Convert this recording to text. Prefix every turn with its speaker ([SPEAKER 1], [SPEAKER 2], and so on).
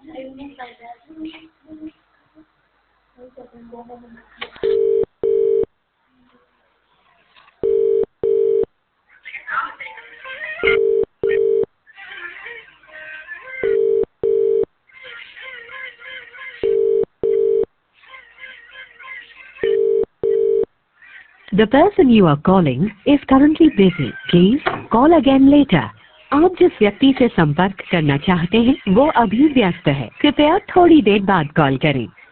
[SPEAKER 1] The person you are calling is currently busy. Please call again later. आप जिस व्यक्ति से संपर्क करना चाहते हैं वो अभी व्यस्त है। कृपया थोड़ी देर बाद कॉल करें।